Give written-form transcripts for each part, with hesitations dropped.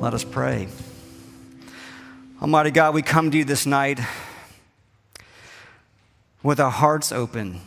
Let us pray. Almighty God, we come to you this night with our hearts open,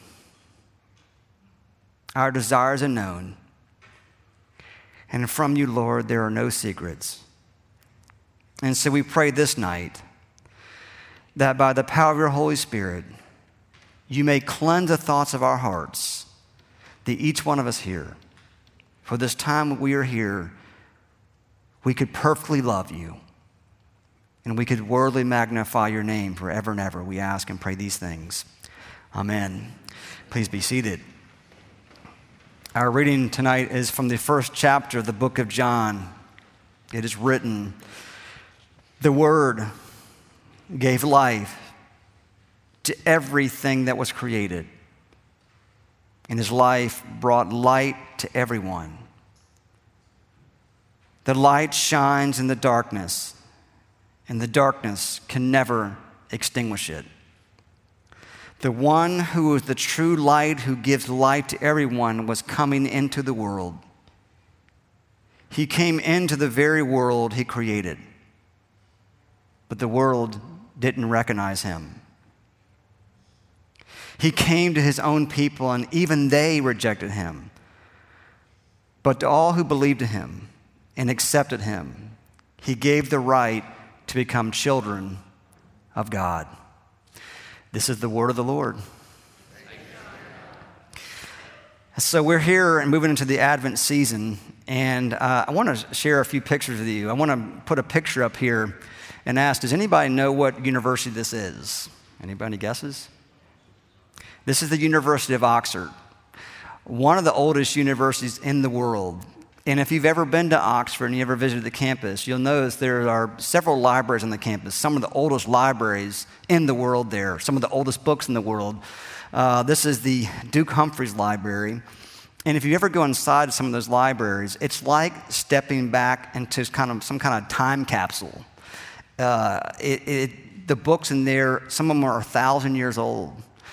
our desires unknown. And from you, Lord, there are no secrets. And so we pray this night that by the power of your Holy Spirit, you may cleanse the thoughts of our hearts, that each one of us here, for this time we are here, we could perfectly love you, and we could worthily magnify your name forever and ever. We ask and pray these things. Amen. Please be seated. Our reading tonight is from the first chapter of the book of John. It is written, "The Word gave life to everything that was created, and his life brought light to everyone. The light shines in the darkness, and the darkness can never extinguish it. The one who is the true light, who gives light to everyone, was coming into the world. He came into the very world he created, but the world didn't recognize him. He came to his own people, and even they rejected him. But to all who believed in him and accepted him, he gave the right to become children of God." This is the word of the Lord. So we're here and moving into the Advent season, and I want to share a few pictures with you. I want to put a picture up here and ask, does anybody know what university this is? Anybody guesses? This is the University of Oxford, one of the oldest universities in the world. And if you've ever been to Oxford and you ever visited the campus, you'll notice there are several libraries on the campus, some of the oldest libraries in the world there, some of the oldest books in the world. This is the Duke Humphreys Library. And if you ever go inside some of those libraries, it's like stepping back into some kind of time capsule. The books in there, some of them are 1,000 years old.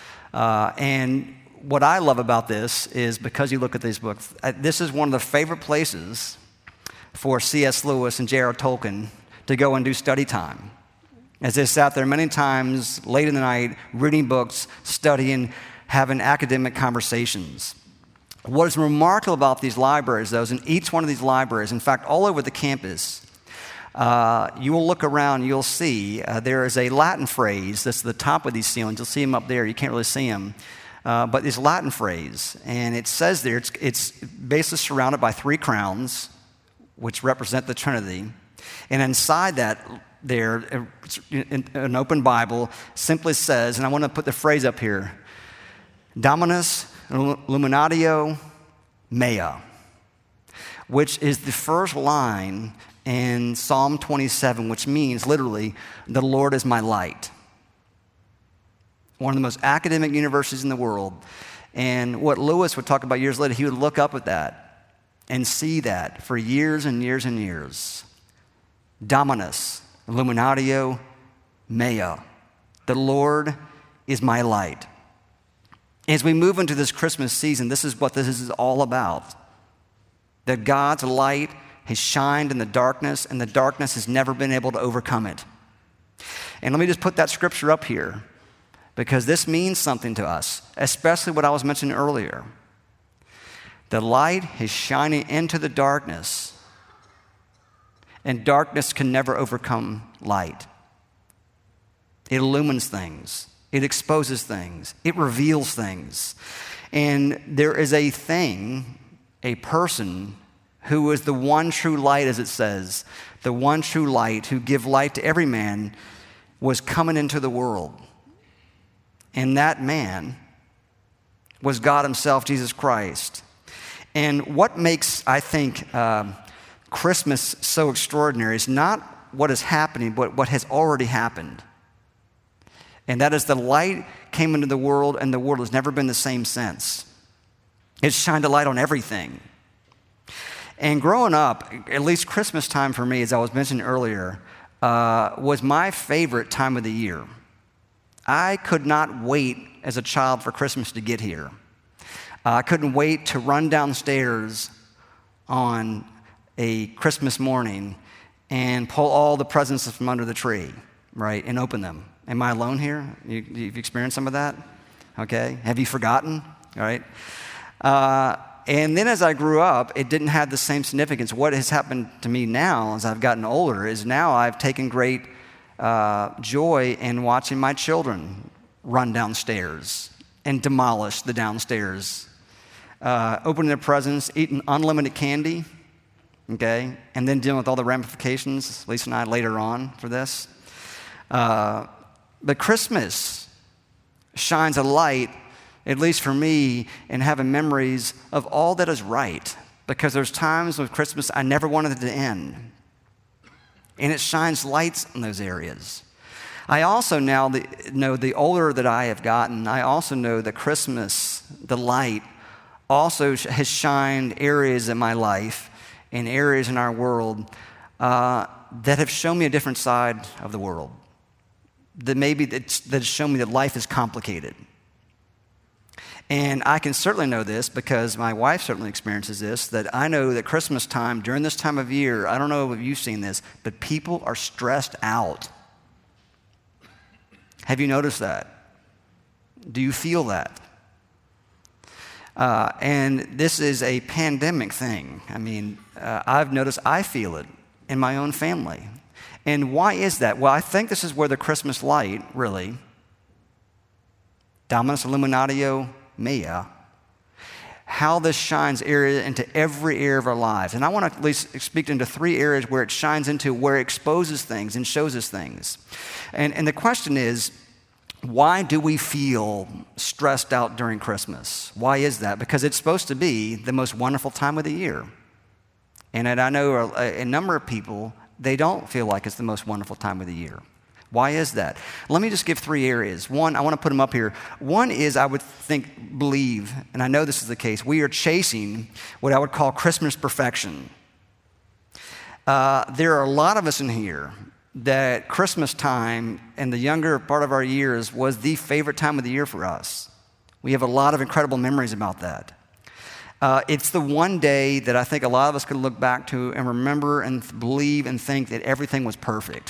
And what I love about this is, because you look at these books, this is one of the favorite places for C.S. Lewis and J.R. Tolkien to go and do study time, as they sat there many times late in the night reading books, studying, having academic conversations. What is remarkable about these libraries, though, is in each one of these libraries, in fact, all over the campus, you will look around, you'll see there is a Latin phrase that's at the top of these ceilings. You'll see them up there. You can't really see them. But it's Latin phrase, and it says there, it's basically surrounded by 3 crowns, which represent the Trinity. And inside that, there, an open Bible simply says, and I want to put the phrase up here, Dominus Illuminatio Mea, which is the first line in Psalm 27, which means literally, the Lord is my light. One of the most academic universities in the world. And what Lewis would talk about years later, he would look up at that and see that for years and years and years. Dominus Illuminatio Mea. The Lord is my light. As we move into this Christmas season, this is what this is all about. That God's light has shined in the darkness, and the darkness has never been able to overcome it. And let me just put that scripture up here, because this means something to us, especially what I was mentioning earlier. The light is shining into the darkness, and darkness can never overcome light. It illumines things. It exposes things. It reveals things. And there is a thing, a person, who is the one true light, as it says, the one true light who give light to every man, was coming into the world. And that man was God himself, Jesus Christ. And what makes, I think, Christmas so extraordinary is not what is happening, but what has already happened. And that is the light came into the world, and the world has never been the same since. It shined a light on everything. And growing up, at least Christmas time for me, as I was mentioning earlier, was my favorite time of the year. I could not wait as a child for Christmas to get here. I couldn't wait to run downstairs on a Christmas morning and pull all the presents from under the tree, right, and open them. Am I alone here? You've experienced some of that? Okay. Have you forgotten? All right. And then as I grew up, it didn't have the same significance. What has happened to me now as I've gotten older is now I've taken great joy in watching my children run downstairs and demolish the downstairs, opening their presents, eating unlimited candy, okay, and then dealing with all the ramifications, Lisa and I later on for this. But Christmas shines a light, at least for me, in having memories of all that is right, because there's times with Christmas I never wanted it to end. And it shines lights in those areas. I also now know the older that I have gotten, I also know that Christmas, the light, also has shined areas in my life and areas in our world that have shown me a different side of the world. That has shown me that life is complicated. And I can certainly know this because my wife certainly experiences this, that I know that Christmas time, during this time of year, I don't know if you've seen this, but people are stressed out. Have you noticed that? Do you feel that? And this is a pandemic thing. I mean, I've noticed I feel it in my own family. And why is that? Well, I think this is where the Christmas light, really, Dominus Illuminatio Mea, how this shines into every area of our lives. And I want to at least speak into 3 areas where it shines into, where it exposes things and shows us things. And the question is, why do we feel stressed out during Christmas? Why is that? Because it's supposed to be the most wonderful time of the year. And I know a number of people, they don't feel like it's the most wonderful time of the year. Why is that? Let me just give 3 areas. One, I want to put them up here. One is, I would believe, and I know this is the case, we are chasing what I would call Christmas perfection. There are a lot of us in here that Christmas time and the younger part of our years was the favorite time of the year for us. We have a lot of incredible memories about that. It's the one day that I think a lot of us could look back to and remember and believe and think that everything was perfect.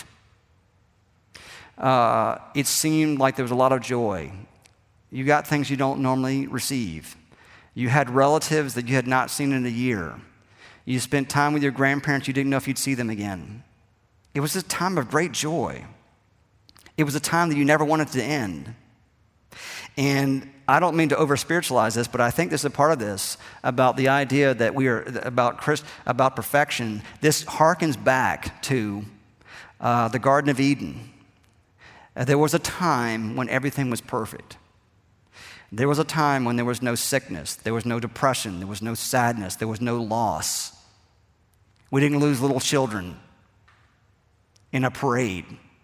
It seemed like there was a lot of joy. You got things you don't normally receive. You had relatives that you had not seen in a year. You spent time with your grandparents you didn't know if you'd see them again. It was a time of great joy. It was a time that you never wanted to end. And I don't mean to over-spiritualize this, but I think there's a part of this about the idea that we are about perfection. This harkens back to the Garden of Eden. There was a time when everything was perfect. There was a time when there was no sickness, there was no depression, there was no sadness, there was no loss. We didn't lose little children in a parade.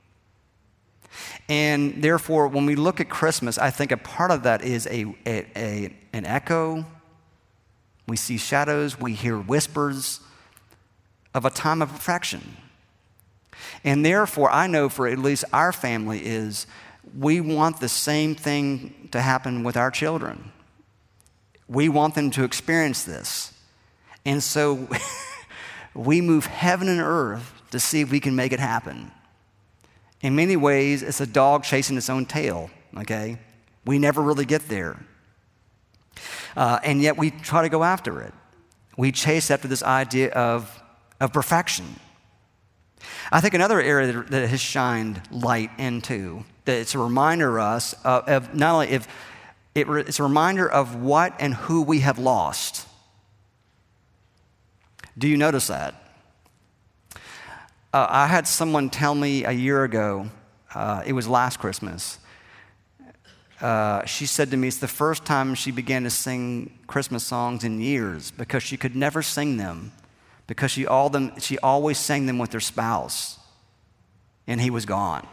And therefore, when we look at Christmas, I think a part of that is an echo. We see shadows, we hear whispers of a time of perfection. And therefore, I know for at least our family is we want the same thing to happen with our children. We want them to experience this. And so we move heaven and earth to see if we can make it happen. In many ways, it's a dog chasing its own tail, okay? We never really get there. And yet we try to go after it. We chase after this idea of perfection. I think another area that has shined light into, that it's a reminder us of not only if it's a reminder of what and who we have lost. Do you notice that? I had someone tell me a year ago, it was last Christmas, she said to me it's the first time she began to sing Christmas songs in years because she could never sing them because she always sang them with her spouse and he was gone.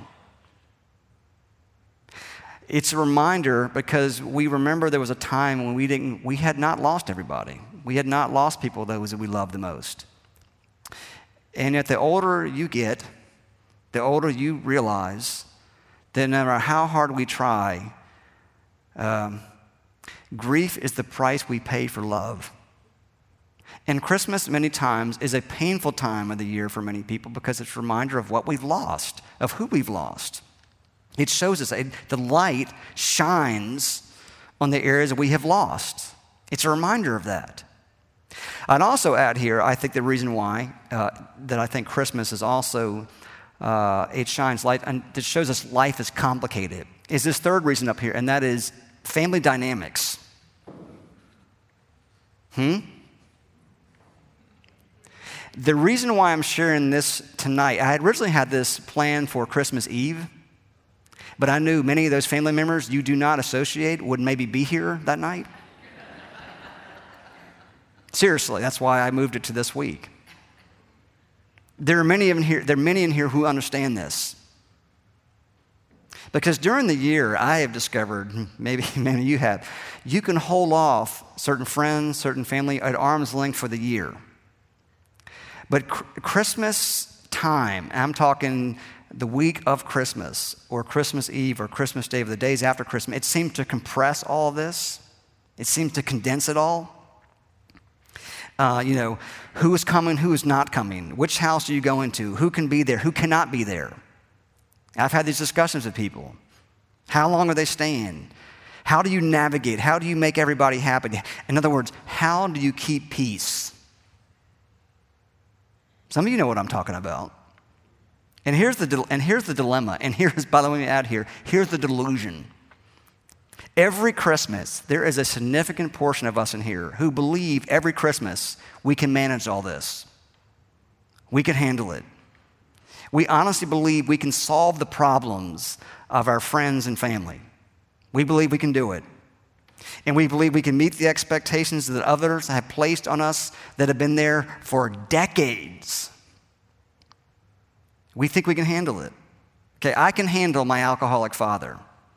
It's a reminder because we remember there was a time when we had not lost everybody. We had not lost people, those that we loved the most. And yet the older you get, the older you realize that no matter how hard we try, grief is the price we pay for love. And Christmas, many times, is a painful time of the year for many people because it's a reminder of what we've lost, of who we've lost. It shows us the light shines on the areas that we have lost. It's a reminder of that. I'd also add here, I think the reason why that I think Christmas is also, it shines light, and it shows us life is complicated, is this third reason up here, and that is family dynamics. The reason why I'm sharing this tonight, I had originally had this planned for Christmas Eve, but I knew many of those family members you do not associate would maybe be here that night. Seriously, that's why I moved it to this week. There are many in here who understand this. Because during the year, I have discovered, maybe many of you have, you can hold off certain friends, certain family at arm's length for the year. But Christmas time, I'm talking the week of Christmas or Christmas Eve or Christmas Day, or the days after Christmas, it seemed to compress all of this. It seemed to condense it all. Who is coming, who is not coming, which house are you going to, who can be there, who cannot be there. I've had these discussions with people. How long are they staying? How do you navigate? How do you make everybody happy? In other words, how do you keep peace? Some of you know what I'm talking about. And here's the dilemma. And here's, by the way, let me add here, here's the delusion. Every Christmas, there is a significant portion of us in here who believe every Christmas we can manage all this. We can handle it. We honestly believe we can solve the problems of our friends and family. We believe we can do it. And we believe we can meet the expectations that others have placed on us that have been there for decades. We think we can handle it. Okay, I can handle my alcoholic father.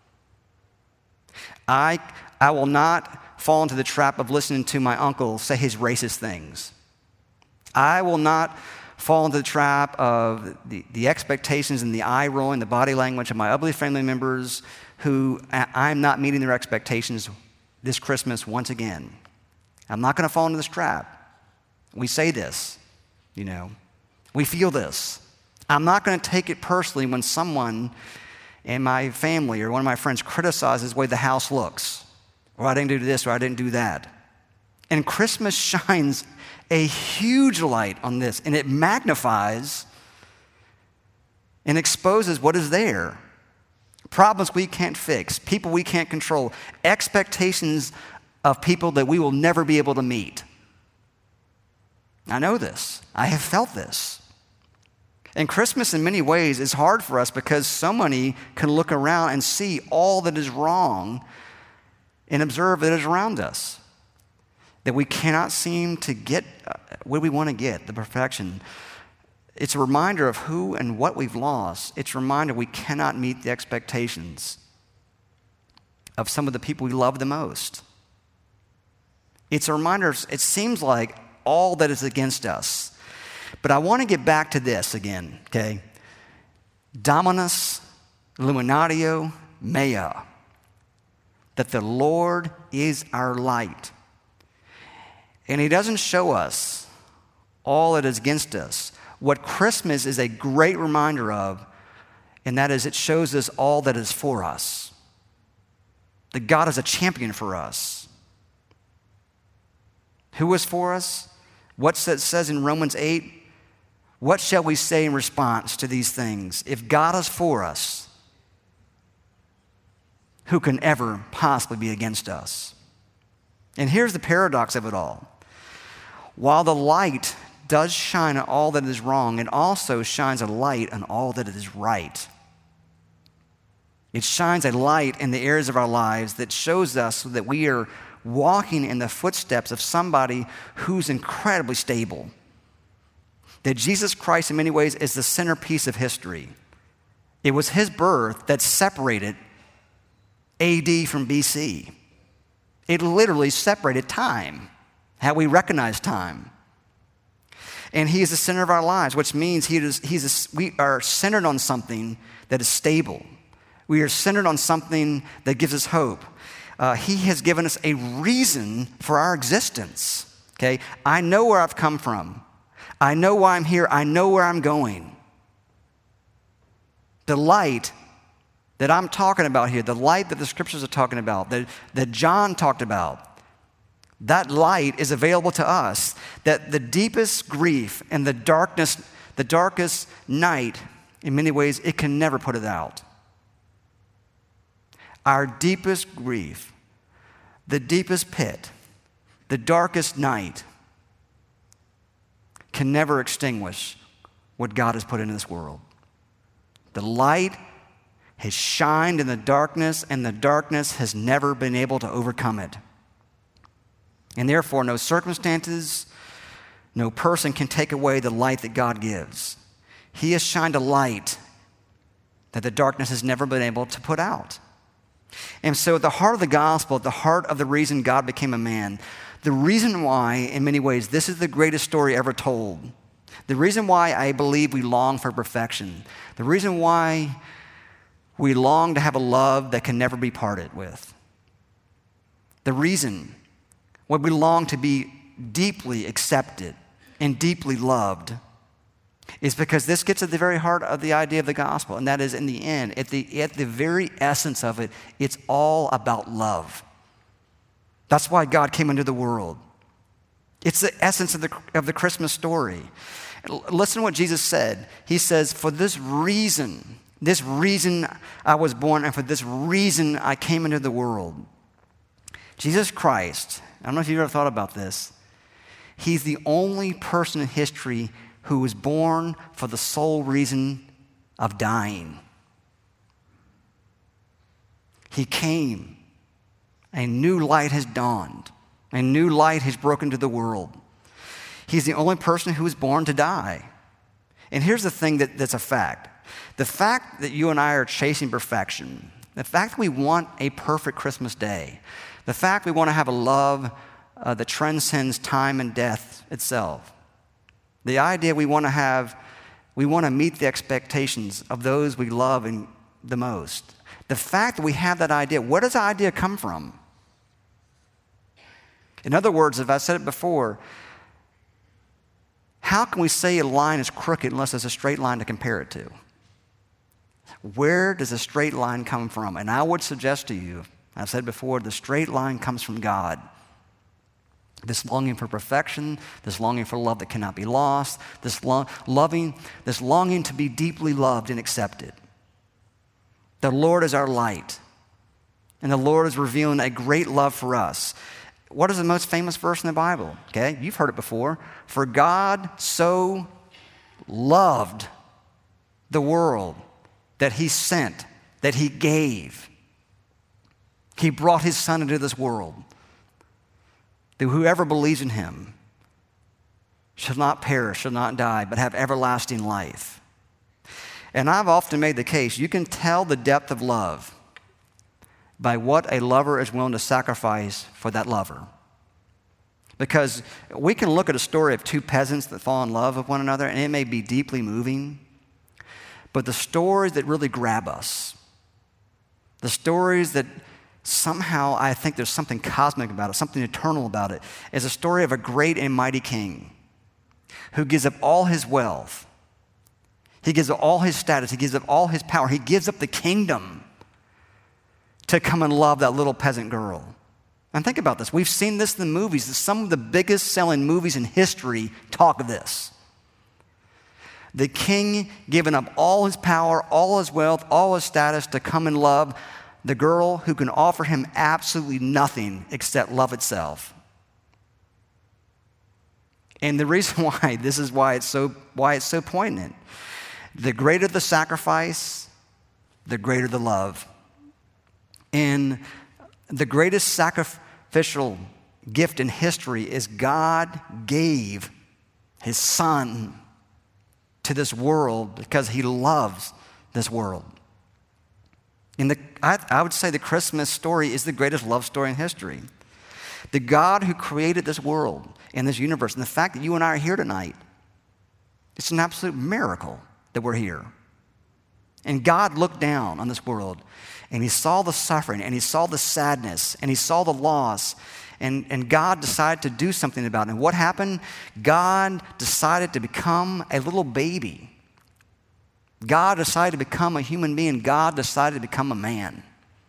I will not fall into the trap of listening to my uncle say his racist things. I will not fall into the trap of the expectations and the eye rolling, the body language of my ugly family members who I'm not meeting their expectations this Christmas once again. I'm not going to fall into this trap. We say this, we feel this. I'm not going to take it personally when someone in my family or one of my friends criticizes the way the house looks, or I didn't do this, or I didn't do that. And Christmas shines a huge light on this, and it magnifies and exposes what is there. Problems we can't fix, people we can't control, expectations of people that we will never be able to meet. I know this. I have felt this. And Christmas, in many ways, is hard for us because so many can look around and see all that is wrong and observe that is around us. That we cannot seem to get where we want to get, the perfection. It's a reminder of who and what we've lost. It's a reminder we cannot meet the expectations of some of the people we love the most. It's a reminder, it seems like all that is against us. But I want to get back to this again, okay? Dominus illuminatio mea, that the Lord is our light. And he doesn't show us all that is against us. What Christmas is a great reminder of, and that is it shows us all that is for us. That God is a champion for us. Who is for us? What it says in Romans 8, what shall we say in response to these things? If God is for us, who can ever possibly be against us? And here's the paradox of it all. While the light does shine on all that is wrong, it also shines a light on all that is right. It shines a light in the areas of our lives that shows us that we are walking in the footsteps of somebody who's incredibly stable. That Jesus Christ, in many ways, is the centerpiece of history. It was his birth that separated AD from BC. It literally separated time, how we recognize time. And he is the center of our lives, which means we are centered on something that is stable. We are centered on something that gives us hope. He has given us a reason for our existence. okay? I know where I've come from. I know why I'm here. I know where I'm going. The light that I'm talking about here, the light that the scriptures are talking about, that John talked about, that light is available to us. That the deepest grief and the darkest night, in many ways, it can never put it out. Our deepest grief, the deepest pit, the darkest night can never extinguish what God has put into this world. The light has shined in the darkness, and the darkness has never been able to overcome it. And therefore, no circumstances, no person can take away the light that God gives. He has shined a light that the darkness has never been able to put out. And so at the heart of the gospel, at the heart of the reason God became a man, the reason why, in many ways, this is the greatest story ever told, the reason why I believe we long for perfection, the reason why we long to have a love that can never be parted with, the reason why we long to be deeply accepted and deeply loved is because this gets at the very heart of the idea of the gospel, and that is, in the end, at the very essence of it, it's all about love. That's why God came into the world. It's the essence of the Christmas story. Listen to what Jesus said. He says, for this reason I was born, and for this reason I came into the world. Jesus Christ, I don't know if you've ever thought about this, he's the only person in history who was born for the sole reason of dying. He came. A new light has dawned. A new light has broken into the world. He's the only person who was born to die. And here's the thing that's a fact. The fact that you and I are chasing perfection, the fact that we want a perfect Christmas day, the fact we want to have a love that transcends time and death itself, the idea we want to meet the expectations of those we love the most. The fact that we have that idea, where does the idea come from? In other words, if I said it before, how can we say a line is crooked unless there's a straight line to compare it to? Where does a straight line come from? And I would suggest to you, I've said before, the straight line comes from God. This longing for perfection, this longing for love that cannot be lost, this longing to be deeply loved and accepted. The Lord is our light, and the Lord is revealing a great love for us. What is the most famous verse in the Bible? Okay, you've heard it before. For God so loved the world that he sent, that he gave. He brought his son into this world. That whoever believes in him shall not perish, shall not die, but have everlasting life. And I've often made the case, you can tell the depth of love by what a lover is willing to sacrifice for that lover. Because we can look at a story of two peasants that fall in love with one another, and it may be deeply moving, but the stories that really grab us, the stories that somehow I think there's something cosmic about it, something eternal about it, is a story of a great and mighty king who gives up all his wealth. He gives up all his status. He gives up all his power. He gives up the kingdom to come and love that little peasant girl. And think about this. We've seen this in the movies. Some of the biggest selling movies in history talk of this. The king giving up all his power, all his wealth, all his status to come and love the girl who can offer him absolutely nothing except love itself. And the reason why, this is why it's so poignant. The greater the sacrifice, the greater the love. And the greatest sacrificial gift in history is God gave his son to this world because he loves this world. And I would say the Christmas story is the greatest love story in history. The God who created this world and this universe, and the fact that you and I are here tonight, it's an absolute miracle that we're here. And God looked down on this world, and he saw the suffering, and he saw the sadness, and he saw the loss, and God decided to do something about it. And what happened? God decided to become a little baby. God decided to become a human being. God decided to become a man.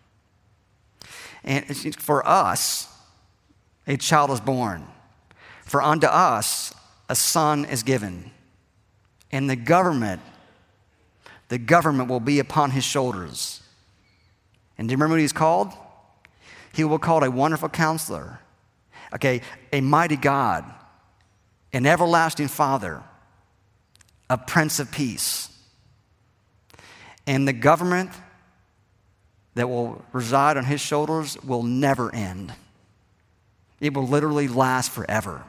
And for us, a child is born. For unto us, a son is given. And the government will be upon his shoulders. And do you remember what he's called? He will be called a wonderful counselor, okay, a mighty God, an everlasting Father, a Prince of Peace. And the government that will reside on his shoulders will never end. It will literally last forever.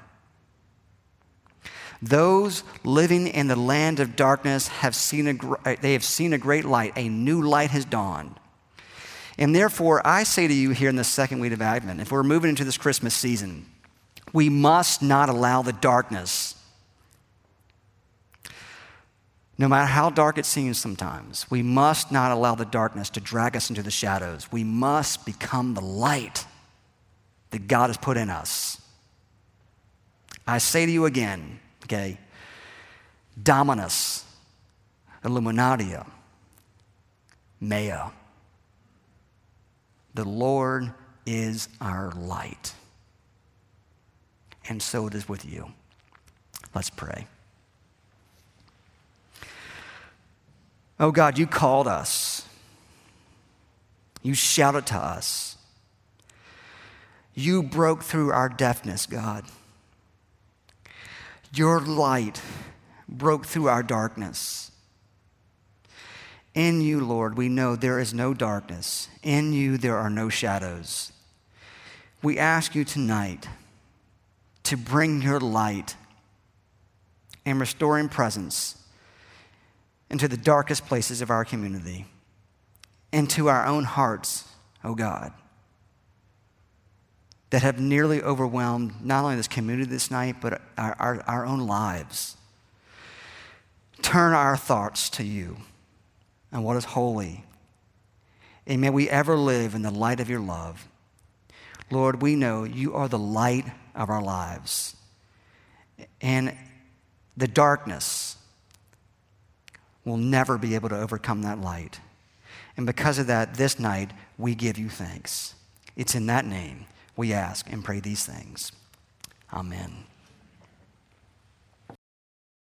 Those living in the land of darkness have seen a great light. A new light has dawned. And therefore, I say to you here in the second week of Advent, if we're moving into this Christmas season, we must not allow the darkness, no matter how dark it seems sometimes, we must not allow the darkness to drag us into the shadows. We must become the light that God has put in us. I say to you again, okay, Dominus, Illuminatia, Mea. The Lord is our light. And so it is with you. Let's pray. Oh God, you called us. You shouted to us. You broke through our deafness, God. Your light broke through our darkness. In you, Lord, we know there is no darkness. In you, there are no shadows. We ask you tonight to bring your light and restoring presence into the darkest places of our community, into our own hearts, oh God, that have nearly overwhelmed not only this community this night, but our own lives. Turn our thoughts to you and what is holy. And may we ever live in the light of your love. Lord, we know you are the light of our lives. And the darkness will never be able to overcome that light. And because of that, this night, we give you thanks. It's in that name we ask and pray these things. Amen.